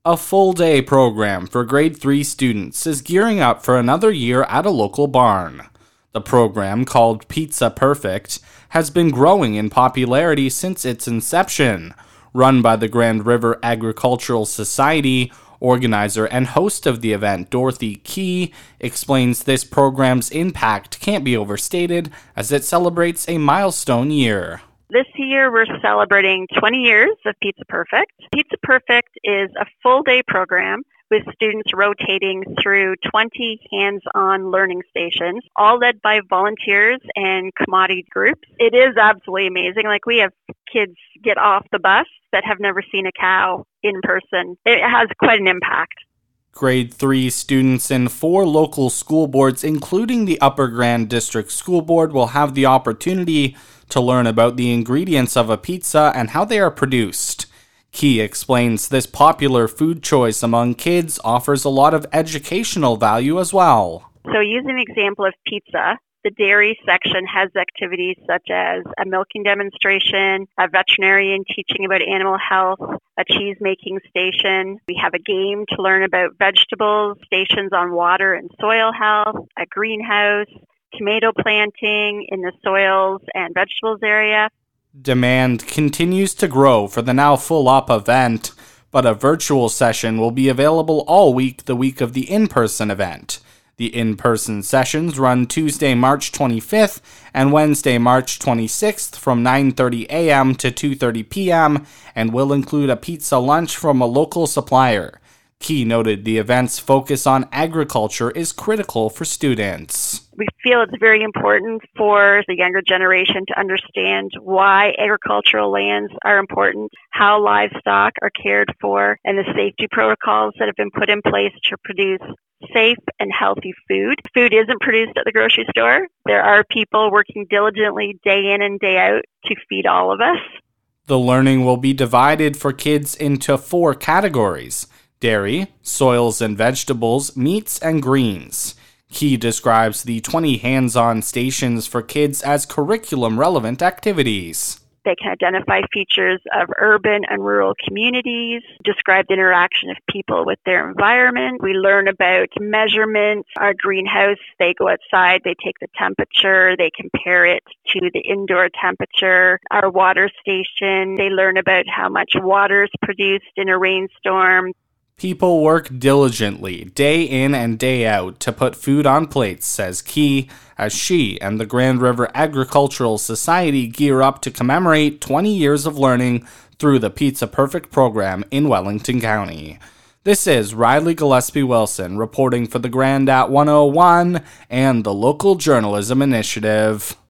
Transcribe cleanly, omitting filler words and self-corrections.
A full-day program for grade 3 students is gearing up for another year at a local barn. The program, called Pizza Perfect, has been growing in popularity since its inception. Run by the Grand River Agricultural Society, organizer and host of the event, Dorothy Key, explains this program's impact can't be overstated as it celebrates a milestone year. This year, we're celebrating 20 years of Pizza Perfect. Pizza Perfect is a full-day program with students rotating through 20 hands-on learning stations, all led by volunteers and commodity groups. It is absolutely amazing. We have kids get off the bus that have never seen a cow in person. It has quite an impact. Grade 3 students in 4 local school boards, including the Upper Grand District School Board, will have the opportunity to learn about the ingredients of a pizza and how they are produced. Key explains this popular food choice among kids offers a lot of educational value as well. So using the example of pizza, the dairy section has activities such as a milking demonstration, a veterinarian teaching about animal health, a cheese-making station. We have a game to learn about vegetables, stations on water and soil health, a greenhouse, tomato planting in the soils and vegetables area. Demand continues to grow for the now full-up event, but a virtual session will be available all week the week of the in-person event. The in-person sessions run Tuesday, March 25th and Wednesday, March 26th from 9:30 a.m. to 2:30 p.m. and will include a pizza lunch from a local supplier. Key noted the event's focus on agriculture is critical for students. We feel it's very important for the younger generation to understand why agricultural lands are important, how livestock are cared for, and the safety protocols that have been put in place to produce safe and healthy food. Food isn't produced at the grocery store. There are people working diligently day in and day out to feed all of us. The learning will be divided for kids into 4 categories: dairy, soils and vegetables, meats, and greens. Key describes the 20 hands-on stations for kids as curriculum-relevant activities. They can identify features of urban and rural communities, describe the interaction of people with their environment. We learn about measurement. Our greenhouse, they go outside, they take the temperature, they compare it to the indoor temperature. Our water station, they learn about how much water is produced in a rainstorm. People work diligently, day in and day out, to put food on plates, says Key, as she and the Grand River Agricultural Society gear up to commemorate 20 years of learning through the Pizza Perfect program in Wellington County. This is Riley Gillespie-Wilson reporting for the Grand at 101 and the Local Journalism Initiative.